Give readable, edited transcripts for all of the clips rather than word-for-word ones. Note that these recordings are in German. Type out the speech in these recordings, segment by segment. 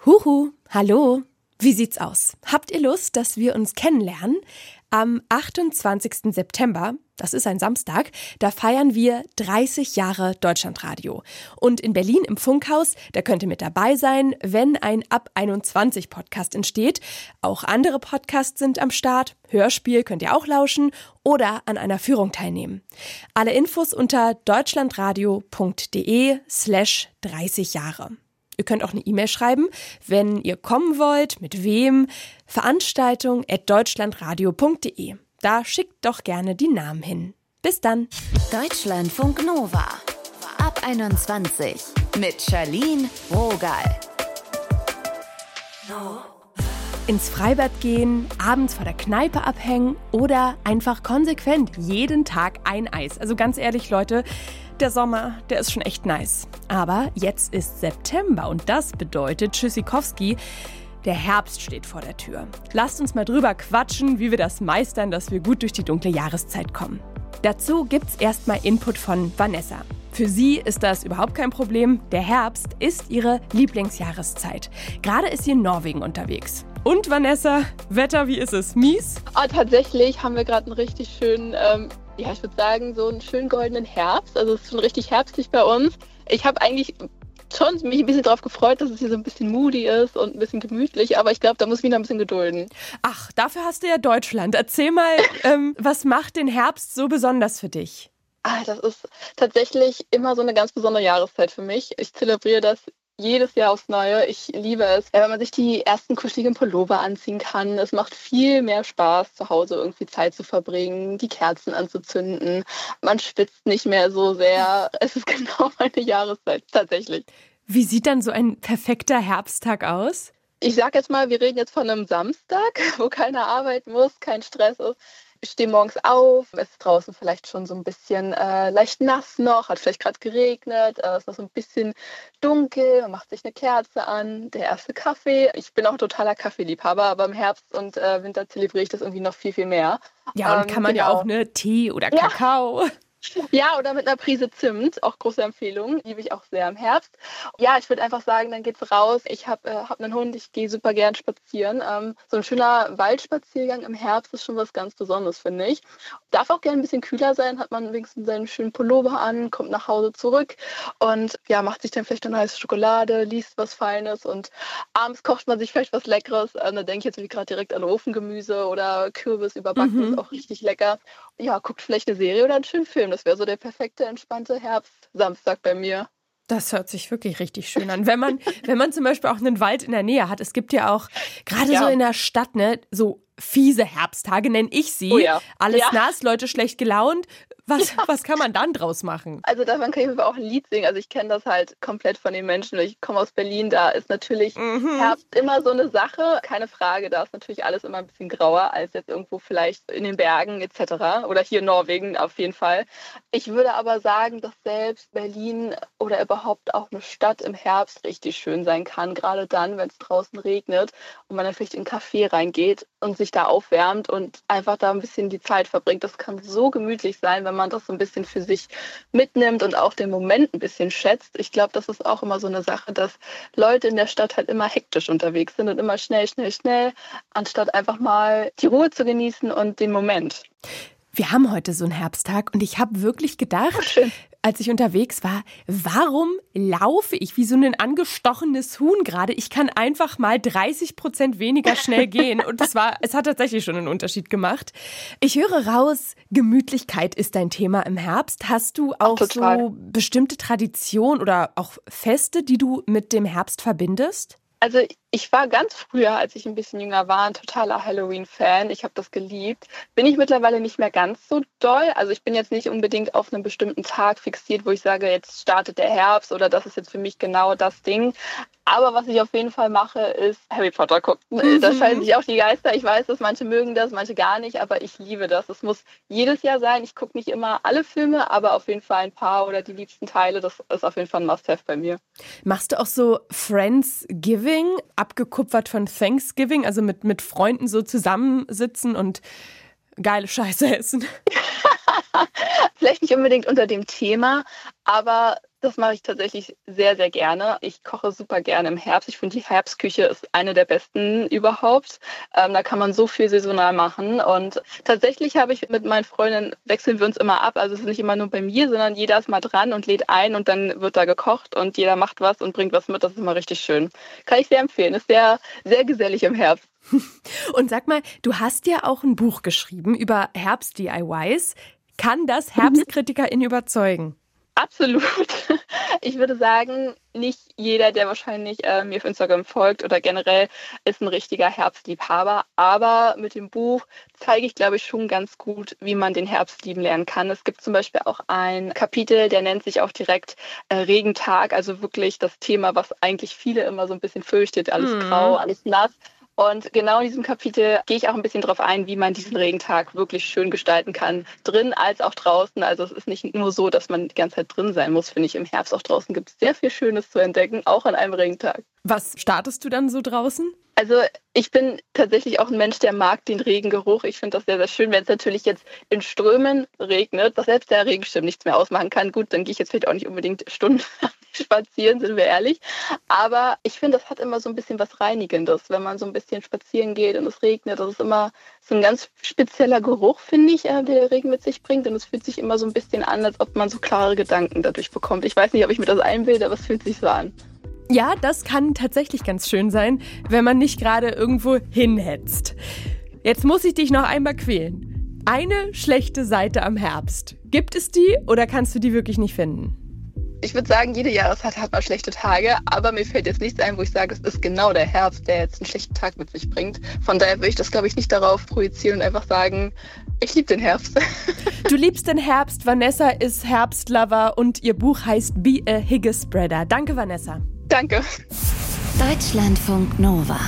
Huhu, hallo. Wie sieht's aus? Habt ihr Lust, dass wir uns kennenlernen? Am 28. September, das ist ein Samstag, da feiern wir 30 Jahre Deutschlandradio. Und in Berlin im Funkhaus, da könnt ihr mit dabei sein, wenn ein Ab 21 Podcast entsteht. Auch andere Podcasts sind am Start. Hörspiel könnt ihr auch lauschen oder an einer Führung teilnehmen. Alle Infos unter deutschlandradio.de/30 Jahre. Ihr könnt auch eine E-Mail schreiben, wenn ihr kommen wollt, mit wem. Veranstaltung@deutschlandradio.de. Da schickt doch gerne die Namen hin. Bis dann. Deutschlandfunk Nova. Ab 21 mit Charlene Rogal. Ins Freibad gehen, abends vor der Kneipe abhängen oder einfach konsequent jeden Tag ein Eis. Also ganz ehrlich, Leute, der Sommer, der ist schon echt nice. Aber jetzt ist September und das bedeutet Tschüssikowski, der Herbst steht vor der Tür. Lasst uns mal drüber quatschen, wie wir das meistern, dass wir gut durch die dunkle Jahreszeit kommen. Dazu gibt's erstmal Input von Vanessa. Für sie ist das überhaupt kein Problem. Der Herbst ist ihre Lieblingsjahreszeit. Gerade ist sie in Norwegen unterwegs. Und Vanessa, Wetter, wie ist es? Mies? Tatsächlich haben wir gerade einen richtig schönen, ich würde sagen, so einen schönen goldenen Herbst. Also es ist schon richtig herbstlich bei uns. Ich habe eigentlich schon mich ein bisschen darauf gefreut, dass es hier so ein bisschen moody ist und ein bisschen gemütlich. Aber ich glaube, da muss ich mich noch ein bisschen gedulden. Ach, dafür hast du ja Deutschland. Erzähl mal, was macht den Herbst so besonders für dich? Das ist tatsächlich immer so eine ganz besondere Jahreszeit für mich. Ich zelebriere das jedes Jahr aufs Neue. Ich liebe es, wenn man sich die ersten kuscheligen Pullover anziehen kann. Es macht viel mehr Spaß, zu Hause irgendwie Zeit zu verbringen, die Kerzen anzuzünden. Man schwitzt nicht mehr so sehr. Es ist genau meine Jahreszeit, tatsächlich. Wie sieht dann so ein perfekter Herbsttag aus? Ich sag jetzt mal, wir reden jetzt von einem Samstag, wo keiner arbeiten muss, kein Stress ist. Ich stehe morgens auf, es ist draußen vielleicht schon so ein bisschen leicht nass noch, hat vielleicht gerade geregnet, es ist noch so ein bisschen dunkel, man macht sich eine Kerze an, der erste Kaffee. Ich bin auch ein totaler Kaffeeliebhaber, aber im Herbst und Winter zelebriere ich das irgendwie noch viel, viel mehr. Ja, und kann man ja auch Tee oder Kakao. Ja, oder mit einer Prise Zimt, auch große Empfehlung, liebe ich auch sehr im Herbst. Ja, ich würde einfach sagen, dann geht's raus. Ich hab einen Hund, ich gehe super gern spazieren. So ein schöner Waldspaziergang im Herbst ist schon was ganz Besonderes, finde ich. Darf auch gerne ein bisschen kühler sein, hat man wenigstens seinen schönen Pullover an, kommt nach Hause zurück und ja, macht sich dann vielleicht eine heiße Schokolade, liest was Feines und abends kocht man sich vielleicht was Leckeres. Da denke ich jetzt gerade direkt an Ofengemüse oder Kürbis überbacken, ist auch richtig lecker. Ja, guckt vielleicht eine Serie oder einen schönen Film. Das wäre so der perfekte, entspannte Herbst-Samstag bei mir. Das hört sich wirklich richtig schön an. Wenn man zum Beispiel auch einen Wald in der Nähe hat. Es gibt ja auch, gerade so in der Stadt, ne, so fiese Herbsttage nenne ich sie. Oh ja. Alles nass, Leute schlecht gelaunt. Was kann man dann draus machen? Also davon kann ich aber auch ein Lied singen. Also ich kenne das halt komplett von den Menschen. Ich komme aus Berlin, da ist natürlich Herbst immer so eine Sache. Keine Frage, da ist natürlich alles immer ein bisschen grauer als jetzt irgendwo vielleicht in den Bergen etc. Oder hier in Norwegen auf jeden Fall. Ich würde aber sagen, dass selbst Berlin oder überhaupt auch eine Stadt im Herbst richtig schön sein kann. Gerade dann, wenn es draußen regnet und man dann vielleicht in einen Café reingeht und sich da aufwärmt und einfach da ein bisschen die Zeit verbringt. Das kann so gemütlich sein, wenn man das so ein bisschen für sich mitnimmt und auch den Moment ein bisschen schätzt. Ich glaube, das ist auch immer so eine Sache, dass Leute in der Stadt halt immer hektisch unterwegs sind und immer schnell, anstatt einfach mal die Ruhe zu genießen und den Moment. Wir haben heute so einen Herbsttag und ich habe wirklich gedacht, als ich unterwegs war, warum laufe ich wie so ein angestochenes Huhn gerade? Ich kann einfach mal 30% weniger schnell gehen und es hat tatsächlich schon einen Unterschied gemacht. Ich höre raus, Gemütlichkeit ist dein Thema im Herbst. Hast du auch so bestimmte Traditionen oder auch Feste, die du mit dem Herbst verbindest? Also ich war ganz früher, als ich ein bisschen jünger war, ein totaler Halloween-Fan. Ich habe das geliebt. Bin ich mittlerweile nicht mehr ganz so doll. Also ich bin jetzt nicht unbedingt auf einen bestimmten Tag fixiert, wo ich sage, jetzt startet der Herbst oder das ist jetzt für mich genau das Ding. Aber was ich auf jeden Fall mache, ist Harry Potter gucken. Da scheiden sich auch die Geister. Ich weiß, dass manche mögen das, manche gar nicht, aber ich liebe das. Es muss jedes Jahr sein. Ich gucke nicht immer alle Filme, aber auf jeden Fall ein paar oder die liebsten Teile. Das ist auf jeden Fall ein Must-have bei mir. Machst du auch so Friendsgiving, abgekupfert von Thanksgiving, also mit Freunden so zusammensitzen und geile Scheiße essen? Vielleicht nicht unbedingt unter dem Thema, aber das mache ich tatsächlich sehr, sehr gerne. Ich koche super gerne im Herbst. Ich finde, die Herbstküche ist eine der besten überhaupt. Da kann man so viel saisonal machen. Und tatsächlich habe ich mit meinen Freundinnen, wechseln wir uns immer ab. Also es ist nicht immer nur bei mir, sondern jeder ist mal dran und lädt ein und dann wird da gekocht und jeder macht was und bringt was mit. Das ist immer richtig schön. Kann ich sehr empfehlen. Ist sehr, sehr gesellig im Herbst. Und sag mal, du hast ja auch ein Buch geschrieben über Herbst-DIYs. Kann das HerbstkritikerInnen überzeugen? Absolut. Ich würde sagen, nicht jeder, der wahrscheinlich mir auf Instagram folgt oder generell, ist ein richtiger Herbstliebhaber. Aber mit dem Buch zeige ich, glaube ich, schon ganz gut, wie man den Herbst lieben lernen kann. Es gibt zum Beispiel auch ein Kapitel, der nennt sich auch direkt Regentag. Also wirklich das Thema, was eigentlich viele immer so ein bisschen fürchtet. Alles grau, alles nass. Und genau in diesem Kapitel gehe ich auch ein bisschen darauf ein, wie man diesen Regentag wirklich schön gestalten kann. Drin als auch draußen. Also es ist nicht nur so, dass man die ganze Zeit drin sein muss, finde ich. Im Herbst auch draußen gibt es sehr viel Schönes zu entdecken, auch an einem Regentag. Was startest du dann so draußen? Also ich bin tatsächlich auch ein Mensch, der mag den Regengeruch. Ich finde das sehr, sehr schön, wenn es natürlich jetzt in Strömen regnet, dass selbst der Regenschirm nichts mehr ausmachen kann. Gut, dann gehe ich jetzt vielleicht auch nicht unbedingt stundenlang spazieren, sind wir ehrlich. Aber ich finde, das hat immer so ein bisschen was Reinigendes, wenn man so ein bisschen spazieren geht und es regnet. Das ist immer so ein ganz spezieller Geruch, finde ich, der Regen mit sich bringt. Und es fühlt sich immer so ein bisschen an, als ob man so klare Gedanken dadurch bekommt. Ich weiß nicht, ob ich mir das einbilde, aber es fühlt sich so an. Ja, das kann tatsächlich ganz schön sein, wenn man nicht gerade irgendwo hinhetzt. Jetzt muss ich dich noch einmal quälen. Eine schlechte Seite am Herbst. Gibt es die oder kannst du die wirklich nicht finden? Ich würde sagen, jede Jahreszeit hat mal schlechte Tage, aber mir fällt jetzt nichts ein, wo ich sage, es ist genau der Herbst, der jetzt einen schlechten Tag mit sich bringt. Von daher würde ich das, glaube ich, nicht darauf projizieren und einfach sagen, ich liebe den Herbst. Du liebst den Herbst, Vanessa ist Herbstlover und ihr Buch heißt Be a Higgespreader. Danke, Vanessa. Danke. Deutschlandfunk Nova.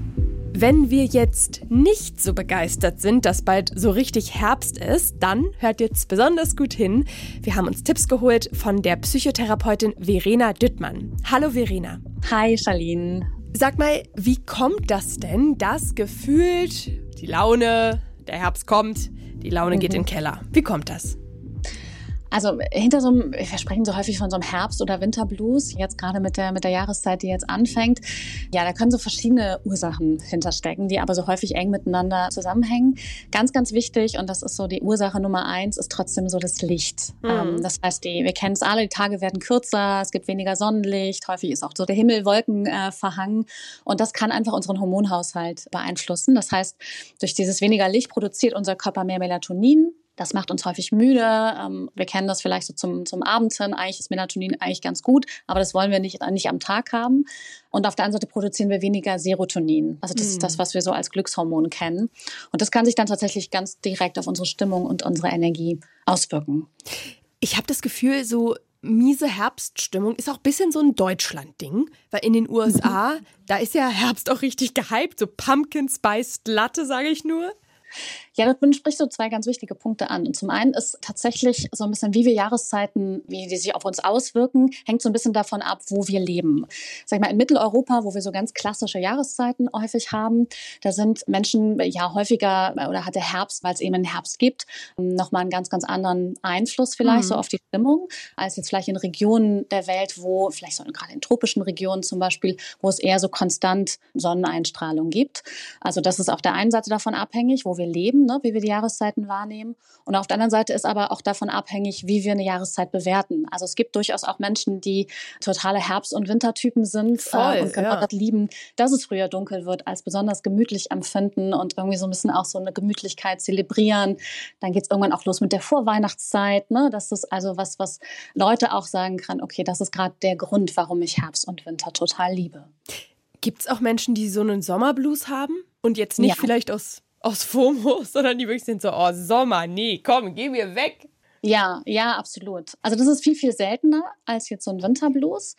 Wenn wir jetzt nicht so begeistert sind, dass bald so richtig Herbst ist, dann hört jetzt besonders gut hin. Wir haben uns Tipps geholt von der Psychotherapeutin Verena Düttmann. Hallo Verena. Hi Charlene. Sag mal, wie kommt das denn, dass gefühlt die Laune, der Herbst kommt, die Laune geht in den Keller? Wie kommt das? Also wir sprechen so häufig von so einem Herbst- oder Winterblues, jetzt gerade mit der Jahreszeit, die jetzt anfängt. Ja, da können so verschiedene Ursachen hinterstecken, die aber so häufig eng miteinander zusammenhängen. Ganz, ganz wichtig, und das ist so die Ursache Nummer 1, ist trotzdem so das Licht. Das heißt, wir kennen es alle, die Tage werden kürzer, es gibt weniger Sonnenlicht, häufig ist auch so der Himmel Wolken verhangen. Und das kann einfach unseren Hormonhaushalt beeinflussen. Das heißt, durch dieses weniger Licht produziert unser Körper mehr Melatonin. Das macht uns häufig müde. Wir kennen das vielleicht so zum Abend hin. Eigentlich ist Melatonin eigentlich ganz gut, aber das wollen wir nicht am Tag haben. Und auf der anderen Seite produzieren wir weniger Serotonin. Also das ist das, was wir so als Glückshormon kennen. Und das kann sich dann tatsächlich ganz direkt auf unsere Stimmung und unsere Energie auswirken. Ich habe das Gefühl, so miese Herbststimmung ist auch ein bisschen so ein Deutschland-Ding. Weil in den USA, da ist ja Herbst auch richtig gehypt. So Pumpkin Spice Latte, sage ich nur. Ja, das spricht so 2 ganz wichtige Punkte an. Und zum einen ist tatsächlich so ein bisschen, wie wir Jahreszeiten, wie die sich auf uns auswirken, hängt so ein bisschen davon ab, wo wir leben. Sag ich mal, in Mitteleuropa, wo wir so ganz klassische Jahreszeiten häufig haben, da sind Menschen ja häufiger, oder hat der Herbst, weil es eben einen Herbst gibt, nochmal einen ganz, ganz anderen Einfluss vielleicht so auf die Stimmung, als jetzt vielleicht in Regionen der Welt, wo, vielleicht so gerade in tropischen Regionen zum Beispiel, wo es eher so konstant Sonneneinstrahlung gibt. Also das ist auf der einen Seite davon abhängig, wo wir leben, ne, wie wir die Jahreszeiten wahrnehmen. Und auf der anderen Seite ist aber auch davon abhängig, wie wir eine Jahreszeit bewerten. Also es gibt durchaus auch Menschen, die totale Herbst- und Wintertypen sind und genau das lieben, dass es früher dunkel wird, als besonders gemütlich empfinden und irgendwie so ein bisschen auch so eine Gemütlichkeit zelebrieren. Dann geht es irgendwann auch los mit der Vorweihnachtszeit. Ne? Das ist also was Leute auch sagen können, okay, das ist gerade der Grund, warum ich Herbst und Winter total liebe. Gibt es auch Menschen, die so einen Sommerblues haben und jetzt nicht vielleicht aus FOMO, sondern die wirklich sind so, oh Sommer, nee, komm, geh mir weg. Ja, absolut. Also das ist viel, viel seltener als jetzt so ein Winterblues.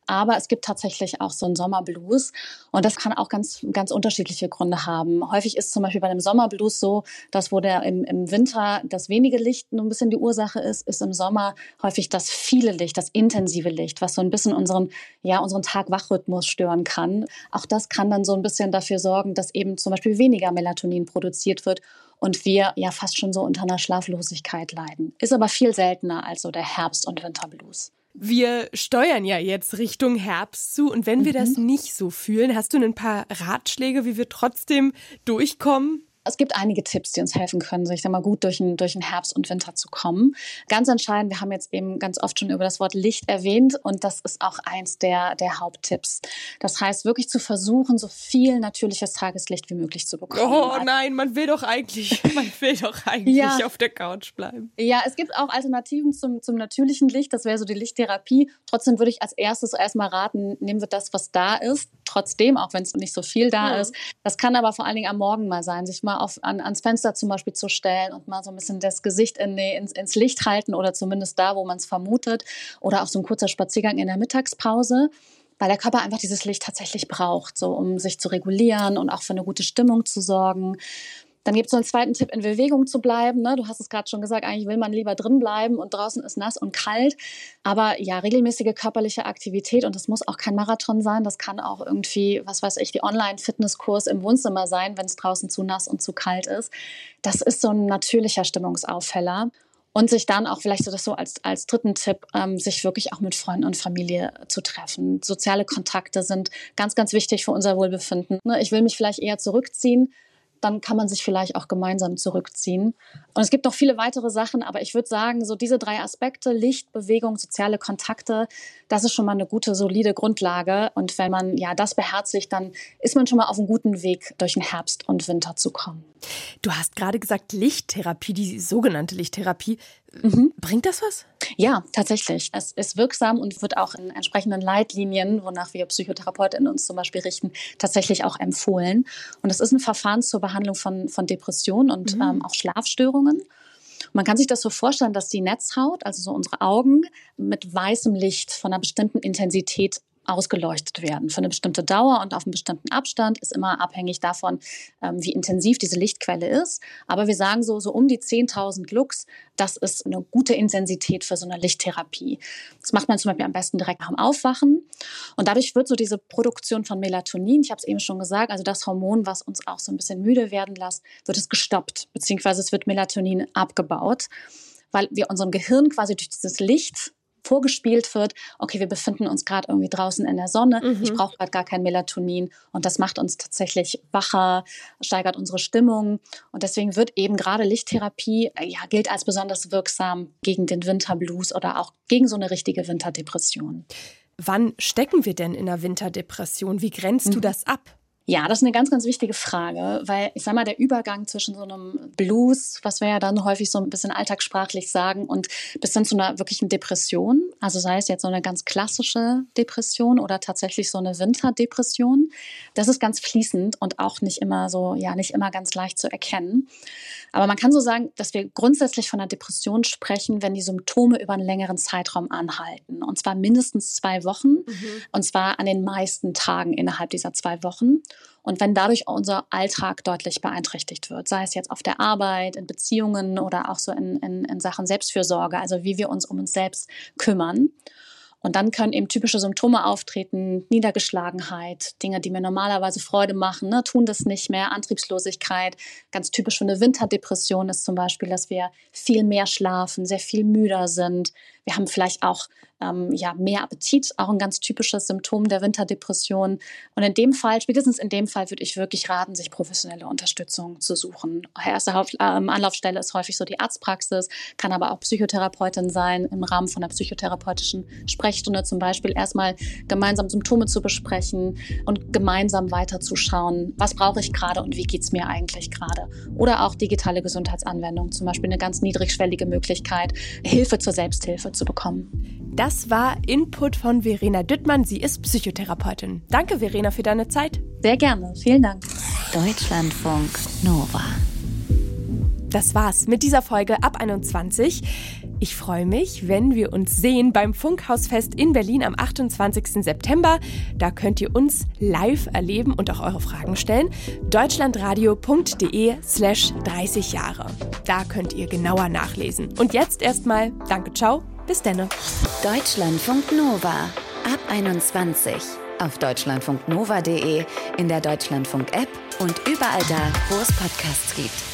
Aber es gibt tatsächlich auch so einen Sommerblues und das kann auch ganz, ganz unterschiedliche Gründe haben. Häufig ist zum Beispiel bei einem Sommerblues so, dass wo der im Winter das wenige Licht nur ein bisschen die Ursache ist im Sommer häufig das viele Licht, das intensive Licht, was so ein bisschen unseren Tag-Wach-Rhythmus stören kann. Auch das kann dann so ein bisschen dafür sorgen, dass eben zum Beispiel weniger Melatonin produziert wird und wir ja fast schon so unter einer Schlaflosigkeit leiden. Ist aber viel seltener als so der Herbst- und Winterblues. Wir steuern ja jetzt Richtung Herbst zu und wenn wir das nicht so fühlen, hast du ein paar Ratschläge, wie wir trotzdem durchkommen? Es gibt einige Tipps, die uns helfen können, so ich sag mal, gut durch den Herbst und Winter zu kommen. Ganz entscheidend, wir haben jetzt eben ganz oft schon über das Wort Licht erwähnt und das ist auch eins der Haupttipps. Das heißt, wirklich zu versuchen, so viel natürliches Tageslicht wie möglich zu bekommen. Oh nein, man will doch eigentlich ja auf der Couch bleiben. Ja, es gibt auch Alternativen zum natürlichen Licht, das wäre so die Lichttherapie. Trotzdem würde ich als erstes erstmal raten, nehmen wir das, was da ist, trotzdem, auch wenn es nicht so viel da ist. Das kann aber vor allen Dingen am Morgen mal sein, sich mal ans Fenster zum Beispiel zu stellen und mal so ein bisschen das Gesicht ins Licht halten oder zumindest da, wo man es vermutet. Oder auch so ein kurzer Spaziergang in der Mittagspause, weil der Körper einfach dieses Licht tatsächlich braucht, so um sich zu regulieren und auch für eine gute Stimmung zu sorgen. Dann gibt es so einen zweiten Tipp, in Bewegung zu bleiben. Ne? Du hast es gerade schon gesagt, eigentlich will man lieber drin bleiben und draußen ist nass und kalt. Aber ja, regelmäßige körperliche Aktivität und das muss auch kein Marathon sein. Das kann auch irgendwie, was weiß ich, die Online-Fitnesskurs im Wohnzimmer sein, wenn es draußen zu nass und zu kalt ist. Das ist so ein natürlicher Stimmungsaufheller. Und sich dann auch vielleicht so als dritten Tipp, sich wirklich auch mit Freunden und Familie zu treffen. Soziale Kontakte sind ganz, ganz wichtig für unser Wohlbefinden. Ne? Ich will mich vielleicht eher zurückziehen. Dann kann man sich vielleicht auch gemeinsam zurückziehen. Und es gibt noch viele weitere Sachen, aber ich würde sagen, so diese 3 Aspekte, Licht, Bewegung, soziale Kontakte, das ist schon mal eine gute, solide Grundlage. Und wenn man das beherzigt, dann ist man schon mal auf einem guten Weg, durch den Herbst und Winter zu kommen. Du hast gerade gesagt, Lichttherapie, die sogenannte Lichttherapie. Bringt das was? Ja, tatsächlich. Es ist wirksam und wird auch in entsprechenden Leitlinien, wonach wir PsychotherapeutInnen uns zum Beispiel richten, tatsächlich auch empfohlen. Und es ist ein Verfahren zur Behandlung von Depressionen und auch Schlafstörungen. Man kann sich das so vorstellen, dass die Netzhaut, also so unsere Augen, mit weißem Licht von einer bestimmten Intensität ausgeleuchtet werden. Für eine bestimmte Dauer und auf einen bestimmten Abstand ist immer abhängig davon, wie intensiv diese Lichtquelle ist. Aber wir sagen so um die 10.000 Lux, das ist eine gute Intensität für so eine Lichttherapie. Das macht man zum Beispiel am besten direkt nach dem Aufwachen. Und dadurch wird so diese Produktion von Melatonin, ich habe es eben schon gesagt, also das Hormon, was uns auch so ein bisschen müde werden lässt, wird es gestoppt, beziehungsweise es wird Melatonin abgebaut, weil wir unserem Gehirn quasi durch dieses Licht vorgespielt wird, okay, wir befinden uns gerade irgendwie draußen in der Sonne, ich brauche gerade gar kein Melatonin und das macht uns tatsächlich wacher, steigert unsere Stimmung und deswegen wird eben gerade Lichttherapie, gilt als besonders wirksam gegen den Winterblues oder auch gegen so eine richtige Winterdepression. Wann stecken wir denn in einer Winterdepression? Wie grenzt du das ab? Ja, das ist eine ganz, ganz wichtige Frage, weil ich sag mal, der Übergang zwischen so einem Blues, was wir ja dann häufig so ein bisschen alltagssprachlich sagen, und bis hin zu einer wirklichen Depression, also sei es jetzt so eine ganz klassische Depression oder tatsächlich so eine Winterdepression, das ist ganz fließend und auch nicht immer ganz leicht zu erkennen. Aber man kann so sagen, dass wir grundsätzlich von einer Depression sprechen, wenn die Symptome über einen längeren Zeitraum anhalten. Und zwar mindestens 2 Wochen. Und zwar an den meisten Tagen innerhalb dieser 2 Wochen. Und wenn dadurch unser Alltag deutlich beeinträchtigt wird, sei es jetzt auf der Arbeit, in Beziehungen oder auch so in Sachen Selbstfürsorge, also wie wir uns um uns selbst kümmern. Und dann können eben typische Symptome auftreten, Niedergeschlagenheit, Dinge, die mir normalerweise Freude machen, tun das nicht mehr, Antriebslosigkeit. Ganz typisch für eine Winterdepression ist zum Beispiel, dass wir viel mehr schlafen, sehr viel müder sind. Wir haben vielleicht auch mehr Appetit, auch ein ganz typisches Symptom der Winterdepression. Und spätestens in dem Fall würde ich wirklich raten, sich professionelle Unterstützung zu suchen. Erste Anlaufstelle ist häufig so die Arztpraxis, kann aber auch Psychotherapeutin sein, im Rahmen von einer psychotherapeutischen Sprechstunde zum Beispiel erstmal gemeinsam Symptome zu besprechen und gemeinsam weiterzuschauen, was brauche ich gerade und wie geht es mir eigentlich gerade. Oder auch digitale Gesundheitsanwendungen, zum Beispiel eine ganz niedrigschwellige Möglichkeit, Hilfe zur Selbsthilfe zu bekommen. Das war Input von Verena Düttmann. Sie ist Psychotherapeutin. Danke, Verena, für deine Zeit. Sehr gerne. Vielen Dank. Deutschlandfunk Nova. Das war's mit dieser Folge ab 21. Ich freue mich, wenn wir uns sehen beim Funkhausfest in Berlin am 28. September. Da könnt ihr uns live erleben und auch eure Fragen stellen. deutschlandradio.de/30 Jahre. Da könnt ihr genauer nachlesen. Und jetzt erstmal danke, ciao, bis denne. Deutschlandfunk Nova ab 21 auf deutschlandfunknova.de, in der Deutschlandfunk-App und überall da, wo es Podcasts gibt.